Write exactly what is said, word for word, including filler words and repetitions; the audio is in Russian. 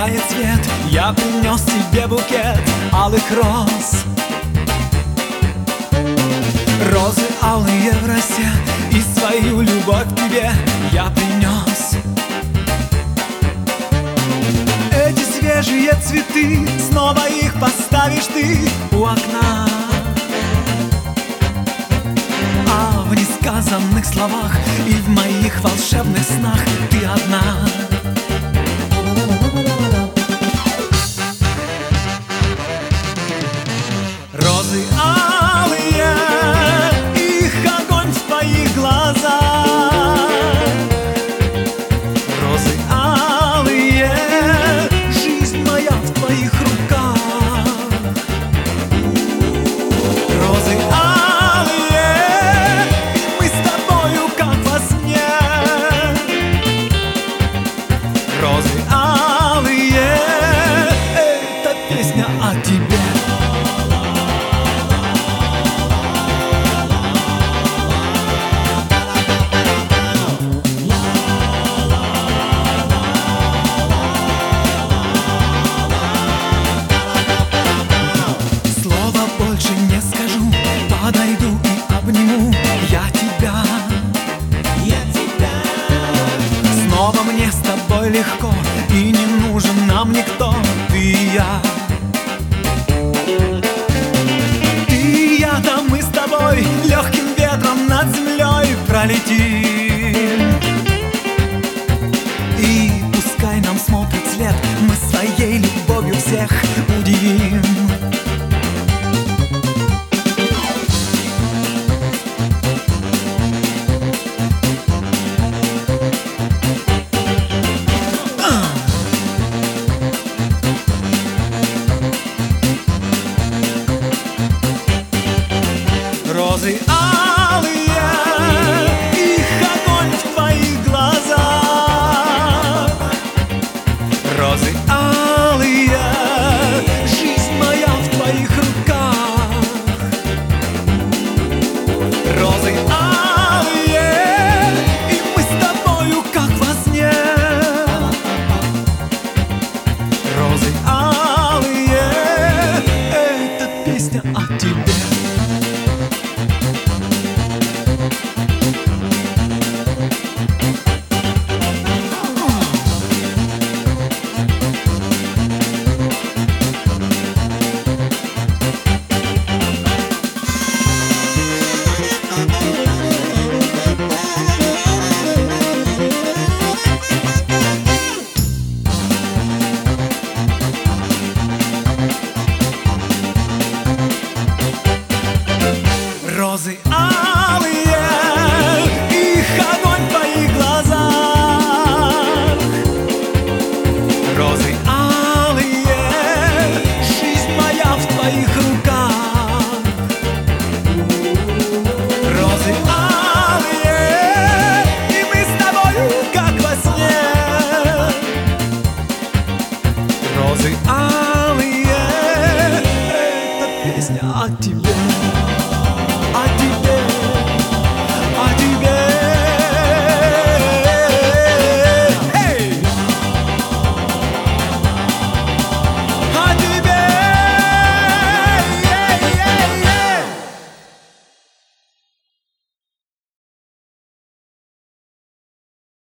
сияет свет, я принес тебе букет алых роз. Розы алые в росе, и свою любовь к тебе я принес. Эти свежие цветы, снова их поставишь ты у окна. А в несказанных словах и в моих волшебных снах ты одна. Розы алые, их огонь в твоих глазах. Розы алые, жизнь моя в твоих руках. Розы алые, мы с тобою как во сне. Розы алые, это песня о тебе. Больше не скажу, подойду и обниму я тебя. Я тебя. Снова мне с тобой легко, и не нужен нам никто, ты и я. Ты и я, да мы с тобой легким ветром над землей пролетим.